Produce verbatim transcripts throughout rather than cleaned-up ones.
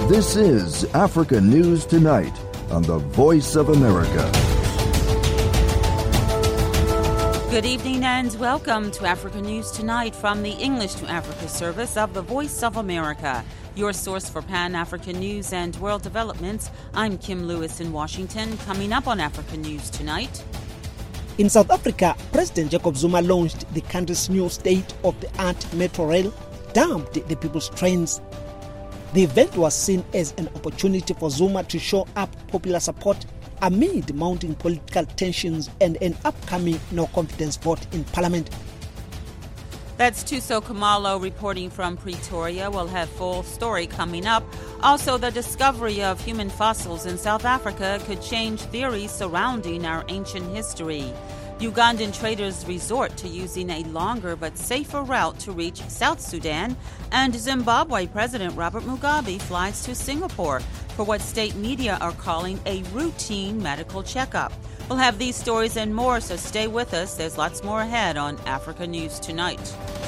This is Africa News Tonight on the Voice of America. Good evening and welcome to Africa News Tonight from the English to Africa service of the Voice of America. Your source for Pan-African news and world developments. I'm Kim Lewis in Washington. Coming up on Africa News Tonight. In South Africa, President Jacob Zuma launched the country's new state-of-the-art metro rail, dubbed the People's Trains. The event was seen as an opportunity for Zuma to show up popular support amid mounting political tensions and an upcoming no-confidence vote in Parliament. That's Thuso Khumalo reporting from Pretoria. We'll have full story coming up. Also, the discovery of human fossils in South Africa could change theories surrounding our ancient history. Ugandan traders resort to using a longer but safer route to reach South Sudan. And Zimbabwe President Robert Mugabe flies to Singapore for what state media are calling a routine medical checkup. We'll have these stories and more, so stay with us. There's lots more ahead on Africa News Tonight.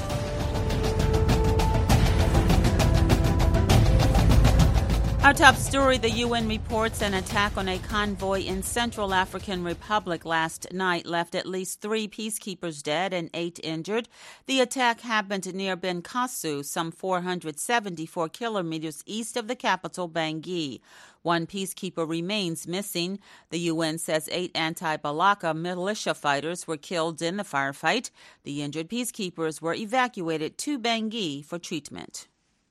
Our top story, the U N reports an attack on a convoy in Central African Republic last night left at least three peacekeepers dead and eight injured. The attack happened near Benkasu, some four hundred seventy-four kilometers east of the capital, Bangui. One peacekeeper remains missing. The U N says eight anti-Balaka militia fighters were killed in the firefight. The injured peacekeepers were evacuated to Bangui for treatment.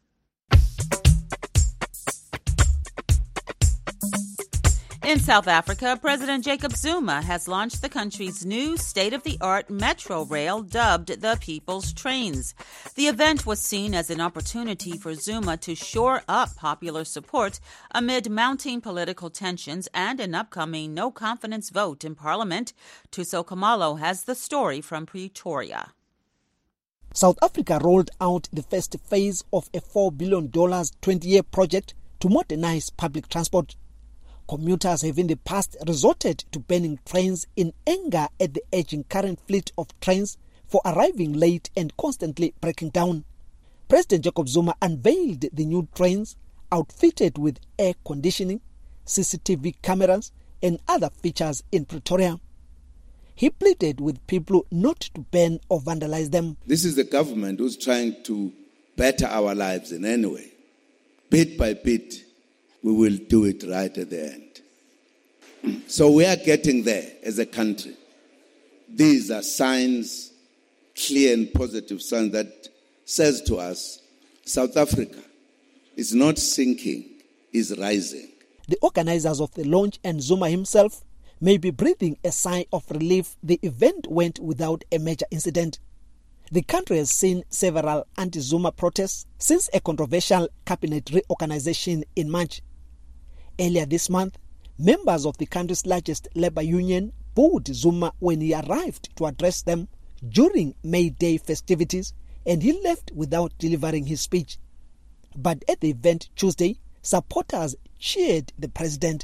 In South Africa, President Jacob Zuma has launched the country's new state-of-the-art metro rail dubbed the People's Trains. The event was seen as an opportunity for Zuma to shore up popular support amid mounting political tensions and an upcoming no-confidence vote in Parliament. Thuso Khumalo has the story from Pretoria. South Africa rolled out the first phase of a four billion dollars twenty-year project to modernize public transport. Commuters have in the past resorted to burning trains in anger at the aging current fleet of trains for arriving late and constantly breaking down. President Jacob Zuma unveiled the new trains outfitted with air conditioning, C C T V cameras and other features in Pretoria. He pleaded with people not to burn or vandalize them. This is the government who's trying to better our lives in any way. Bit by bit, we will do it right at the end. So we are getting there as a country. These are signs, clear and positive signs that says to us, South Africa is not sinking, is rising. The organizers of the launch and Zuma himself may be breathing a sigh of relief the event went without a major incident. The country has seen several anti-Zuma protests since a controversial cabinet reorganization in March. Earlier this month, members of the country's largest labor union booed Zuma when he arrived to address them during May Day festivities, and he left without delivering his speech. But at the event Tuesday, supporters cheered the president.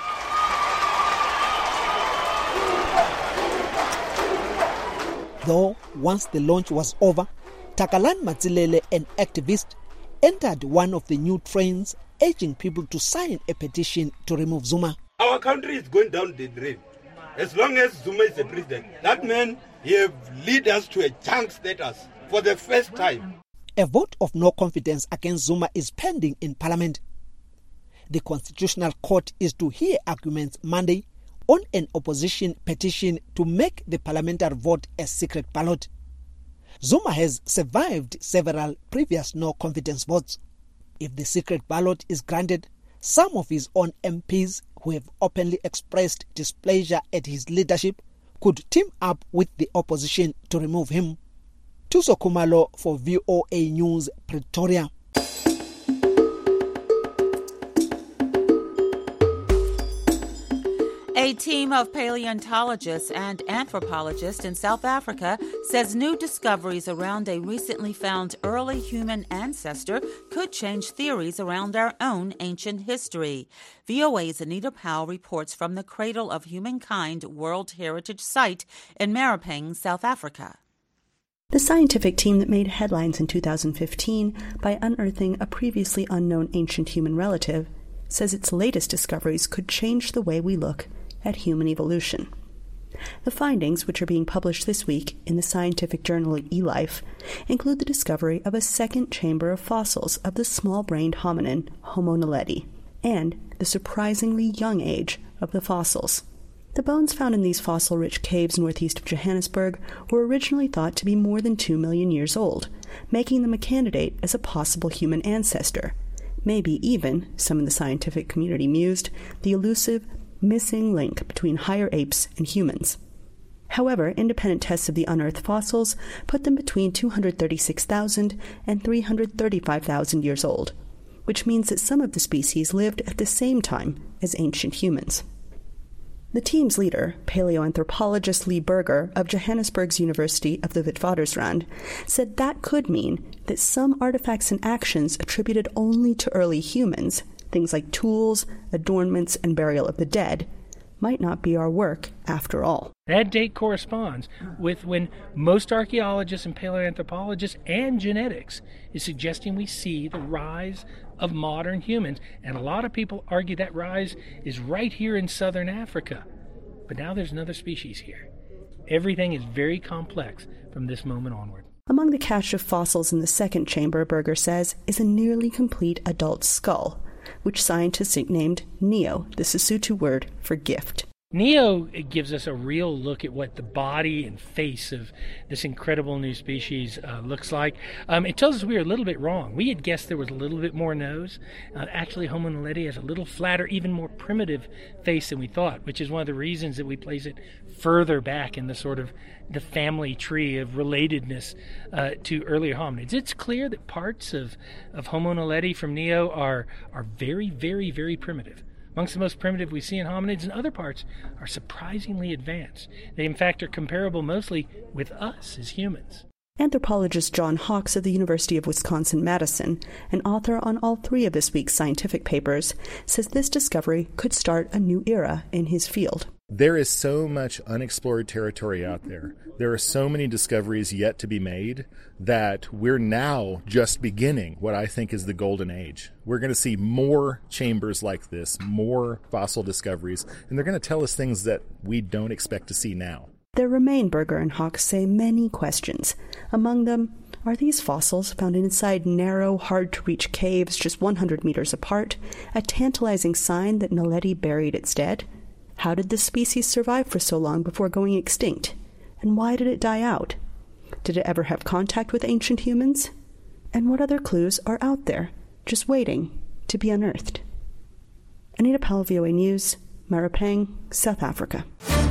Though once the launch was over, Takalani Matsilele, an activist, entered one of the new trains, urging people to sign a petition to remove Zuma. Our country is going down the drain. As long as Zuma is the president, that man he have lead us to a junk status for the first time. A vote of no confidence against Zuma is pending in Parliament. The Constitutional Court is to hear arguments Monday on an opposition petition to make the parliamentary vote a secret ballot. Zuma has survived several previous no-confidence votes. If the secret ballot is granted, some of his own M Ps who have openly expressed displeasure at his leadership could team up with the opposition to remove him. Thuso Khumalo for V O A News, Pretoria. A team of paleontologists and anthropologists in South Africa says new discoveries around a recently found early human ancestor could change theories around our own ancient history. V O A's Anita Powell reports from the Cradle of Humankind World Heritage Site in Maripeng, South Africa. The scientific team that made headlines in two thousand fifteen by unearthing a previously unknown ancient human relative says its latest discoveries could change the way we look at human evolution. The findings, which are being published this week in the scientific journal eLife, include the discovery of a second chamber of fossils of the small-brained hominin Homo naledi, and the surprisingly young age of the fossils. The bones found in these fossil-rich caves northeast of Johannesburg were originally thought to be more than two million years old, making them a candidate as a possible human ancestor. Maybe even, some in the scientific community mused, the elusive missing link between higher apes and humans. However, independent tests of the unearthed fossils put them between two hundred thirty-six thousand and three hundred thirty-five thousand years old, which means that some of the species lived at the same time as ancient humans. The team's leader, paleoanthropologist Lee Berger of Johannesburg's University of the Witwatersrand, said that could mean that some artifacts and actions attributed only to early humans, things like tools, adornments, and burial of the dead, might not be our work after all. That date corresponds with when most archaeologists and paleoanthropologists and genetics is suggesting we see the rise of modern humans. And a lot of people argue that rise is right here in southern Africa. But now there's another species here. Everything is very complex from this moment onward. Among the cache of fossils in the second chamber, Berger says, is a nearly complete adult skull, which scientists nicknamed Neo, the Sesotho word for gift. Neo gives us a real look at what the body and face of this incredible new species uh, looks like. Um, it tells us we were a little bit wrong. We had guessed there was a little bit more nose. Uh, actually, Homo naledi has a little flatter, even more primitive face than we thought, which is one of the reasons that we place it further back in the sort of the family tree of relatedness uh, to earlier hominids. It's clear that parts of, of Homo naledi from Neo are, are very, very, very primitive. Amongst the most primitive we see in hominids, and other parts are surprisingly advanced. They, in fact, are comparable mostly with us as humans. Anthropologist John Hawks of the University of Wisconsin-Madison, an author on all three of this week's scientific papers, says this discovery could start a new era in his field. There is so much unexplored territory out there. There are so many discoveries yet to be made that we're now just beginning what I think is the golden age. We're going to see more chambers like this, more fossil discoveries, and they're going to tell us things that we don't expect to see now. There remain, Berger and Hawks say, many questions. Among them, are these fossils found inside narrow, hard-to-reach caves just one hundred meters apart a tantalizing sign that Naledi buried its dead? How did this species survive for so long before going extinct? And why did it die out? Did it ever have contact with ancient humans? And what other clues are out there, just waiting to be unearthed? Anita Powell, V O A News, Marapeng, South Africa.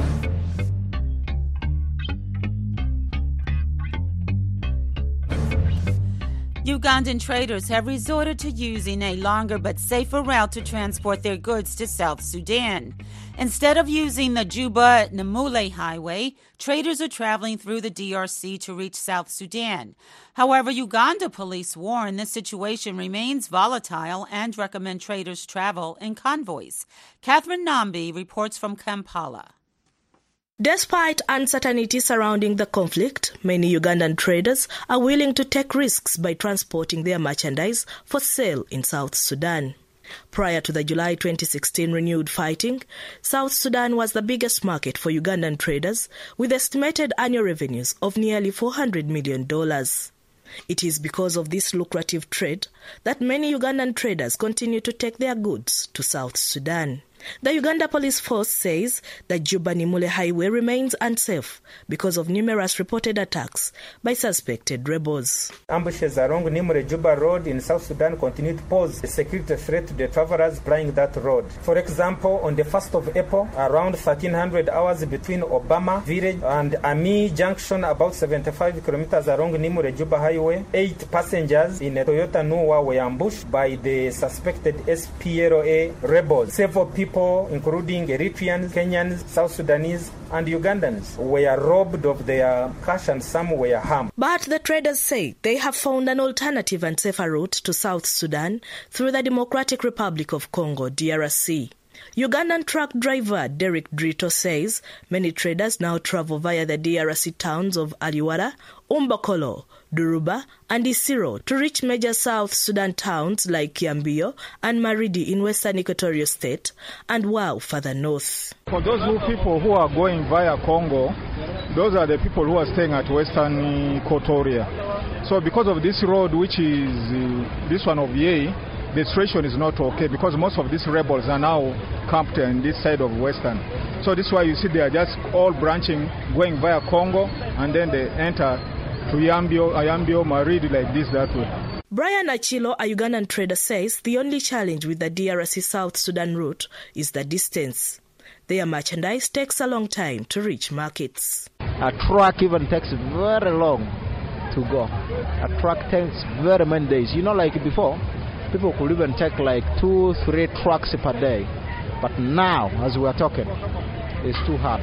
Ugandan traders have resorted to using a longer but safer route to transport their goods to South Sudan. Instead of using the Juba-Namule highway, traders are traveling through the D R C to reach South Sudan. However, Uganda police warn the situation remains volatile and recommend traders travel in convoys. Catherine Nambi reports from Kampala. Despite uncertainty surrounding the conflict, many Ugandan traders are willing to take risks by transporting their merchandise for sale in South Sudan. Prior to the July twenty sixteen renewed fighting, South Sudan was the biggest market for Ugandan traders, with estimated annual revenues of nearly four hundred million dollars. It is because of this lucrative trade that many Ugandan traders continue to take their goods to South Sudan. The Uganda Police Force says the Juba-Namule highway remains unsafe because of numerous reported attacks by suspected rebels. Ambushes along Nimule Juba Road in South Sudan continue to pose a security threat to the travelers plying that road. For example, on the first of April, around thirteen hundred hours between Obama Village and Ami Junction, about seventy-five kilometers along Nimule Juba Highway, eight passengers in a Toyota Noah were ambushed by the suspected S P L A rebels. Several people, including Eritreans, Kenyans, South Sudanese, and Ugandans, were robbed of their cash and some were harmed. But the traders say they have found an alternative and safer route to South Sudan through the Democratic Republic of Congo, D R C. Ugandan truck driver Derek Drito says many traders now travel via the D R C towns of Aliwara, Umbakolo, Duruba and Isiro to reach major South Sudan towns like Kiambio and Maridi in western Equatorial State and Wau further north. For those who people who are going via Congo, those are the people who are staying at western Equatoria. So because of this road, which is uh, this one of Yei, the situation is not okay because most of these rebels are now camped on this side of western. So this is why you see they are just all branching, going via Congo, and then they enter to Yambio, Ayambio, Maridi like this, that way. Brian Achilo, a Ugandan trader, says the only challenge with the D R C South Sudan route is the distance. Their merchandise takes a long time to reach markets. A truck even takes very long to go. A truck takes very many days. You know, like before, people could even take like two, three trucks per day. But now, as we are talking, it's too hard.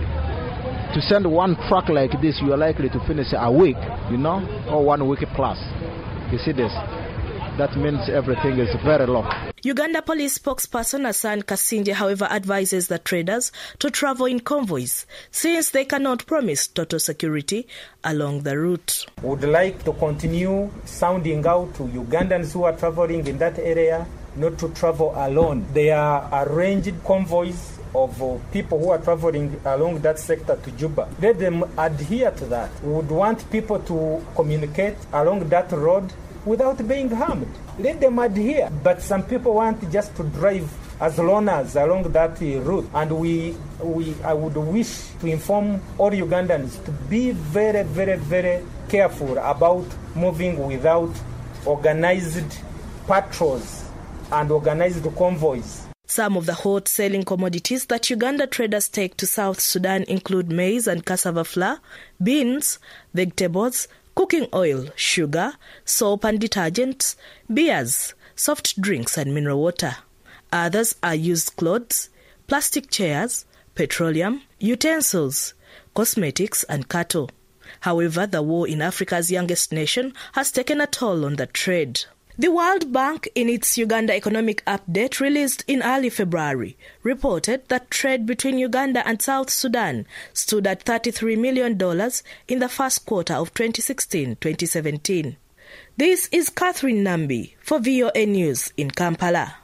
To send one truck like this, you are likely to finish a week, you know, or one week plus. You see this? That means everything is very long. Uganda police spokesperson Hassan Kasinje, however, advises the traders to travel in convoys since they cannot promise total security along the route. We would like to continue sounding out to Ugandans who are traveling in that area not to travel alone. There are arranged convoys of uh, people who are traveling along that sector to Juba. Let them adhere to that. We would want people to communicate along that road without being harmed. Let them adhere. But some people want just to drive as loners along that uh, route. And we, we, I would wish to inform all Ugandans to be very, very, very careful about moving without organized patrols and organized convoys. Some of the hot-selling commodities that Uganda traders take to South Sudan include maize and cassava flour, beans, vegetables, cooking oil, sugar, soap and detergents, beers, soft drinks and mineral water. Others are used clothes, plastic chairs, petroleum, utensils, cosmetics and cattle. However, the war in Africa's youngest nation has taken a toll on the trade. The World Bank, in its Uganda Economic Update released in early February, reported that trade between Uganda and South Sudan stood at thirty-three million dollars in the first quarter of twenty sixteen twenty seventeen. This is Catherine Nambi for V O A News in Kampala.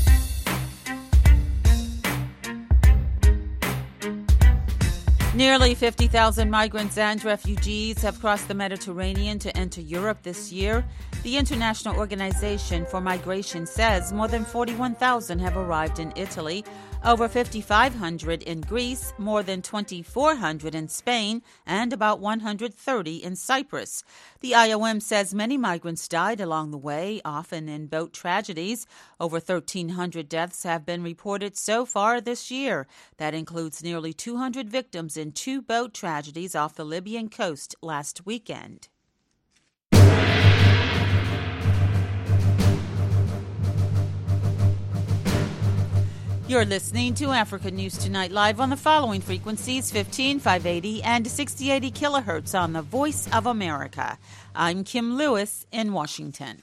Nearly fifty thousand migrants and refugees have crossed the Mediterranean to enter Europe this year. The International Organization for Migration says more than forty-one thousand have arrived in Italy, over fifty-five hundred in Greece, more than twenty-four hundred in Spain, and about one hundred thirty in Cyprus. The I O M says many migrants died along the way, often in boat tragedies. Over thirteen hundred deaths have been reported so far this year. That includes nearly two hundred victims in two boat tragedies off the Libyan coast last weekend. You're listening to Africa News Tonight live on the following frequencies: fifteen, five eighty and sixty eighty kilohertz on the Voice of America. I'm Kim Lewis in Washington.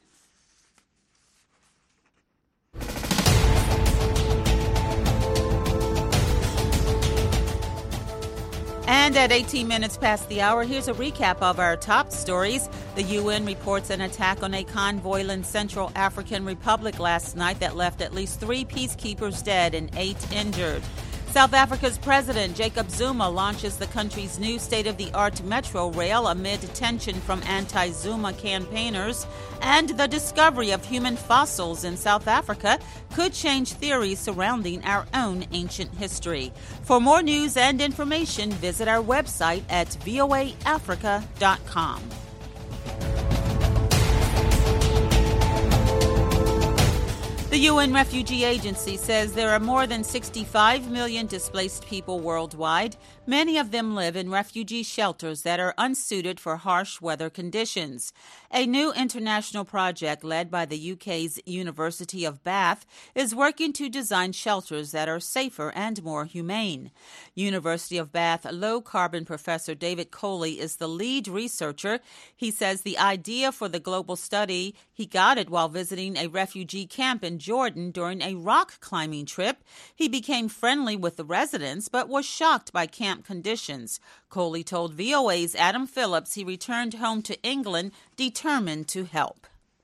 And at eighteen minutes past the hour, here's a recap of our top stories. The U N reports an attack on a convoy in Central African Republic last night that left at least three peacekeepers dead and eight injured. South Africa's President Jacob Zuma launches the country's new state-of-the-art metro rail amid tension from anti-Zuma campaigners. And the discovery of human fossils in South Africa could change theories surrounding our own ancient history. For more news and information, visit our website at V O A Africa dot com. The U N Refugee Agency says there are more than sixty-five million displaced people worldwide. Many of them live in refugee shelters that are unsuited for harsh weather conditions. A new international project led by the U K's University of Bath is working to design shelters that are safer and more humane. University of Bath low-carbon professor David Coley is the lead researcher. He says the idea for the global study, he got it while visiting a refugee camp in Jordan during a rock climbing trip. He became friendly with the residents but was shocked by camp conditions. Coley told V O A's Adam Phillips he returned home to England determined to help.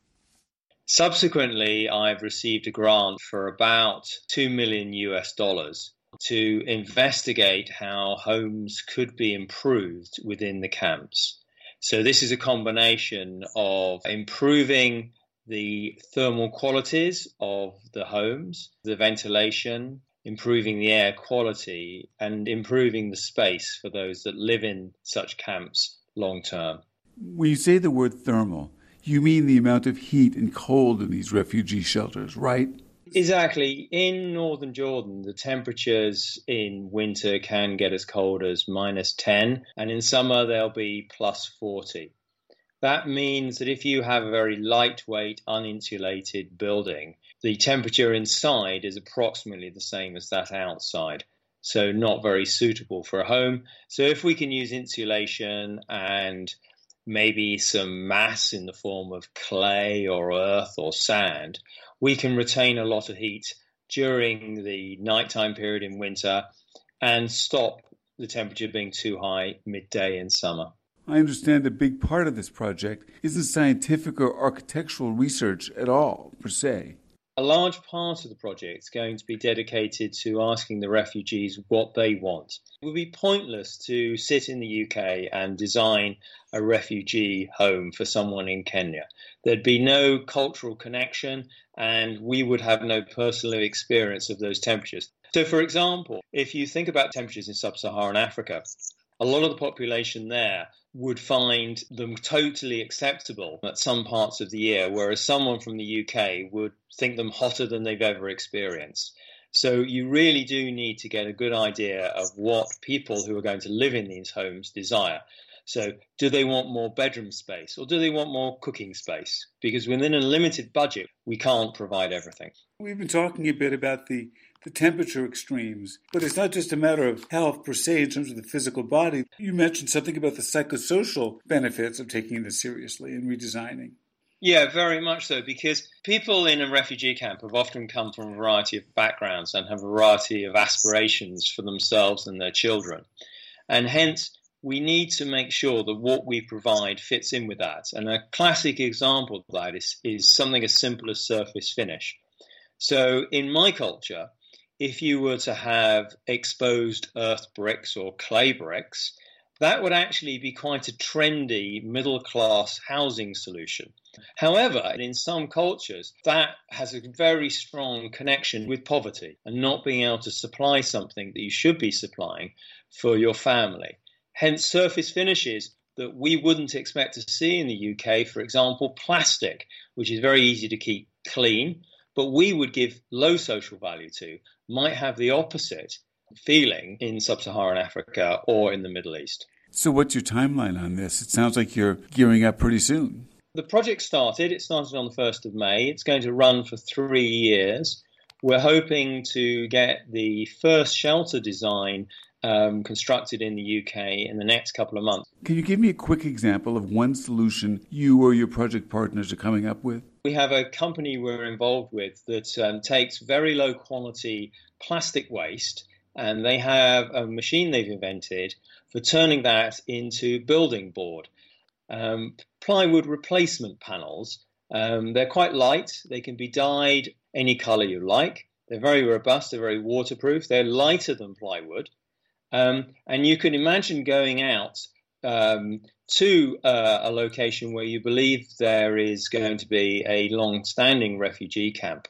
Subsequently, I've received a grant for about two million U S dollars to investigate how homes could be improved within the camps. So this is a combination of improving the thermal qualities of the homes, the ventilation, improving the air quality, and improving the space for those that live in such camps long term. When you say the word thermal, you mean the amount of heat and cold in these refugee shelters, right? Exactly. In northern Jordan, the temperatures in winter can get as cold as minus ten, and in summer they'll be plus forty. That means that if you have a very lightweight, uninsulated building, the temperature inside is approximately the same as that outside, so not very suitable for a home. So if we can use insulation and maybe some mass in the form of clay or earth or sand, we can retain a lot of heat during the nighttime period in winter and stop the temperature being too high midday in summer. I understand a big part of this project isn't scientific or architectural research at all, per se. A large part of the project is going to be dedicated to asking the refugees what they want. It would be pointless to sit in the U K and design a refugee home for someone in Kenya. There'd be no cultural connection, and we would have no personal experience of those temperatures. So, for example, if you think about temperatures in sub-Saharan Africa, a lot of the population there would find them totally acceptable at some parts of the year, whereas someone from the U K would think them hotter than they've ever experienced. So you really do need to get a good idea of what people who are going to live in these homes desire. So do they want more bedroom space or do they want more cooking space? Because within a limited budget, we can't provide everything. We've been talking a bit about the the temperature extremes, but it's not just a matter of health per se in terms of the physical body. You mentioned something about the psychosocial benefits of taking this seriously and redesigning. Yeah, very much so, because people in a refugee camp have often come from a variety of backgrounds and have a variety of aspirations for themselves and their children. And hence, we need to make sure that what we provide fits in with that. And a classic example of that is, is something as simple as surface finish. So in my culture, if you were to have exposed earth bricks or clay bricks, that would actually be quite a trendy middle-class housing solution. However, in some cultures, that has a very strong connection with poverty and not being able to supply something that you should be supplying for your family. Hence, surface finishes that we wouldn't expect to see in the U K, for example, plastic, which is very easy to keep clean, but we would give low social value to, might have the opposite feeling in sub-Saharan Africa or in the Middle East. So what's your timeline on this? It sounds like you're gearing up pretty soon. The project started, it started on the first of May. It's going to run for three years. We're hoping to get the first shelter design um, constructed in the U K in the next couple of months. Can you give me a quick example of one solution you or your project partners are coming up with? We have a company we're involved with that um, takes very low quality plastic waste, and they have a machine they've invented for turning that into building board. Um, plywood replacement panels. Um, they're quite light. They can be dyed any color you like. They're very robust. They're very waterproof. They're lighter than plywood. Um, and you can imagine going out um, to uh, a location where you believe there is going to be a long-standing refugee camp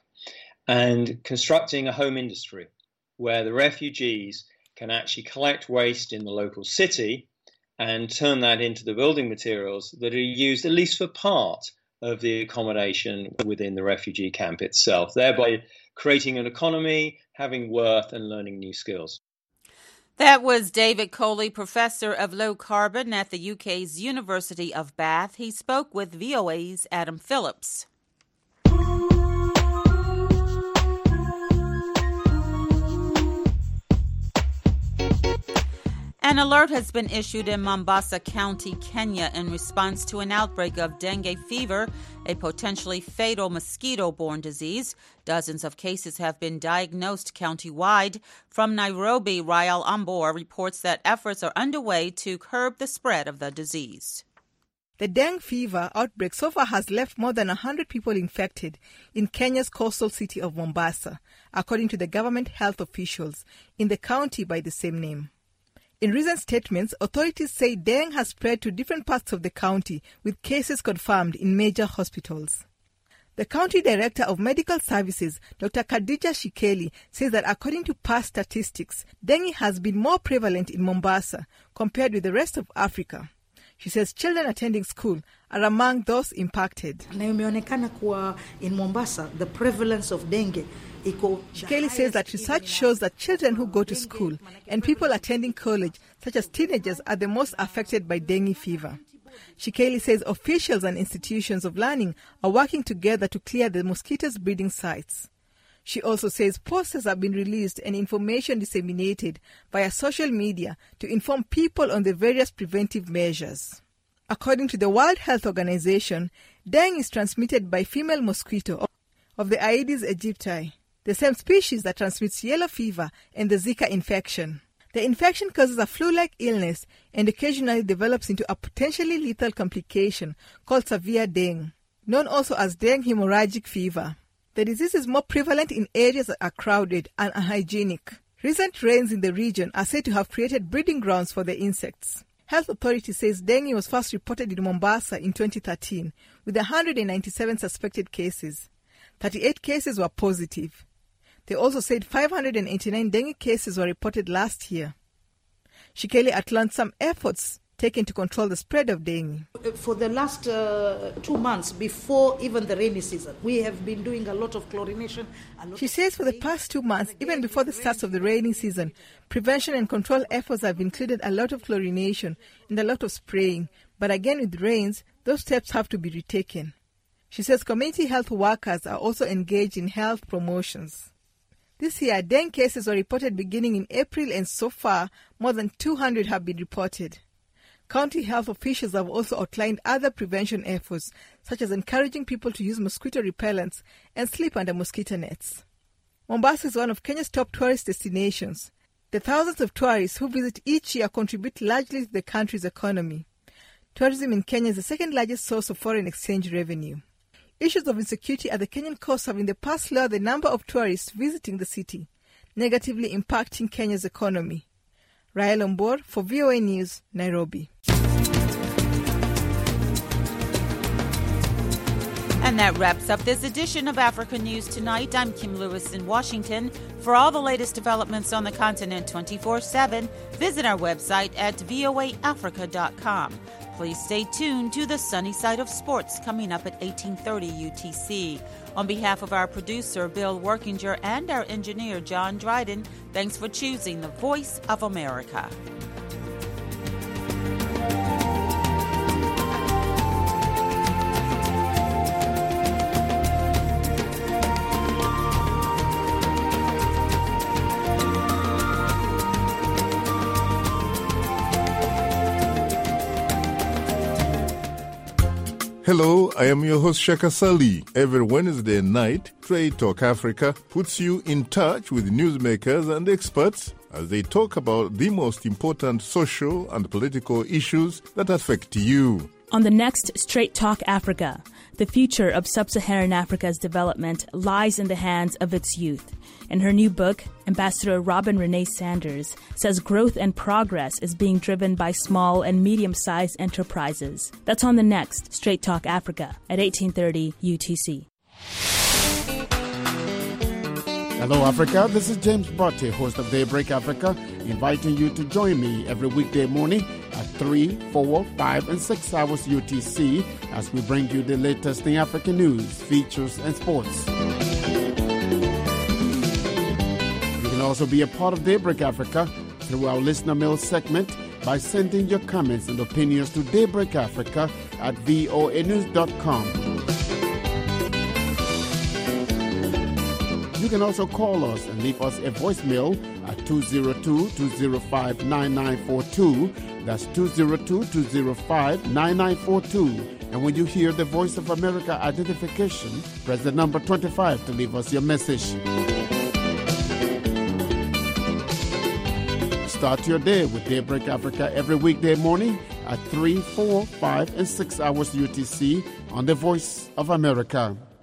and constructing a home industry where the refugees can actually collect waste in the local city and turn that into the building materials that are used at least for part of the accommodation within the refugee camp itself, thereby creating an economy, having worth and learning new skills. That was David Coley, professor of low carbon at the U K's University of Bath. He spoke with V O A's Adam Phillips. An alert has been issued in Mombasa County, Kenya, in response to an outbreak of dengue fever, a potentially fatal mosquito-borne disease. Dozens of cases have been diagnosed countywide. From Nairobi, Rael Ambor reports that efforts are underway to curb the spread of the disease. The dengue fever outbreak so far has left more than one hundred people infected in Kenya's coastal city of Mombasa, according to the government health officials in the county by the same name. In recent statements, authorities say dengue has spread to different parts of the county, with cases confirmed in major hospitals. The county director of medical services, Doctor Khadija Shikeli, says that according to past statistics, dengue has been more prevalent in Mombasa compared with the rest of Africa. She says children attending school are among those impacted. Na imeonekana kuwa in Mombasa, the prevalence of dengue. Shikeli says that research shows that children who go to school and people attending college, such as teenagers, are the most affected by dengue fever. Shikeli says officials and institutions of learning are working together to clear the mosquitoes' breeding sites. She also says posters have been released and information disseminated via social media to inform people on the various preventive measures. According to the World Health Organization, dengue is transmitted by female mosquito of the Aedes aegypti, the same species that transmits yellow fever and the Zika infection. The infection causes a flu-like illness and occasionally develops into a potentially lethal complication called severe dengue, known also as dengue hemorrhagic fever. The disease is more prevalent in areas that are crowded and unhygienic. Recent rains in the region are said to have created breeding grounds for the insects. Health Authority says dengue was first reported in Mombasa in twenty thirteen, with one hundred ninety-seven suspected cases. thirty-eight cases were positive. They also said five hundred eighty-nine dengue cases were reported last year. Shikeli outlined some efforts taken to control the spread of dengue. For the last uh, two months, before even the rainy season, we have been doing a lot of chlorination. Lot she says for the past two months, even before the start of the rainy season, prevention and control efforts have included a lot of chlorination and a lot of spraying. But again, with rains, those steps have to be retaken. She says community health workers are also engaged in health promotions. This year, dengue cases were reported beginning in April, and so far, more than two hundred have been reported. County health officials have also outlined other prevention efforts, such as encouraging people to use mosquito repellents and sleep under mosquito nets. Mombasa is one of Kenya's top tourist destinations. The thousands of tourists who visit each year contribute largely to the country's economy. Tourism in Kenya is the second largest source of foreign exchange revenue. Issues of insecurity at the Kenyan coast have in the past lowered the number of tourists visiting the city, negatively impacting Kenya's economy. Rael Ombor for V O A News, Nairobi. And that wraps up this edition of Africa News Tonight. I'm Kim Lewis in Washington. For all the latest developments on the continent twenty-four seven, visit our website at voa africa dot com. Please stay tuned to the sunny side of sports coming up at eighteen thirty U T C. On behalf of our producer, Bill Workinger, and our engineer, John Dryden, thanks for choosing the Voice of America. Hello, I am your host Shaka Sali. Every Wednesday night, Trade Talk Africa puts you in touch with newsmakers and experts as they talk about the most important social and political issues that affect you. On the next Straight Talk Africa, the future of sub-Saharan Africa's development lies in the hands of its youth. In her new book, Ambassador Robin Renee Sanders says growth and progress is being driven by small and medium-sized enterprises. That's on the next Straight Talk Africa at eighteen thirty U T C. Hello, Africa. This is James Botte, host of Daybreak Africa, inviting you to join me every weekday morning at three, four, five, and six hours U T C as we bring you the latest in African news, features, and sports. You can also be a part of Daybreak Africa through our listener mail segment by sending your comments and opinions to Daybreak Africa at voa news dot com. You can also call us and leave us a voicemail at two oh two, two oh five, nine nine four two. That's two oh two, two oh five, nine nine four two. And when you hear the Voice of America identification, press the number twenty-five to leave us your message. Start your day with Daybreak Africa every weekday morning at three, four, five, and six hours U T C on the Voice of America.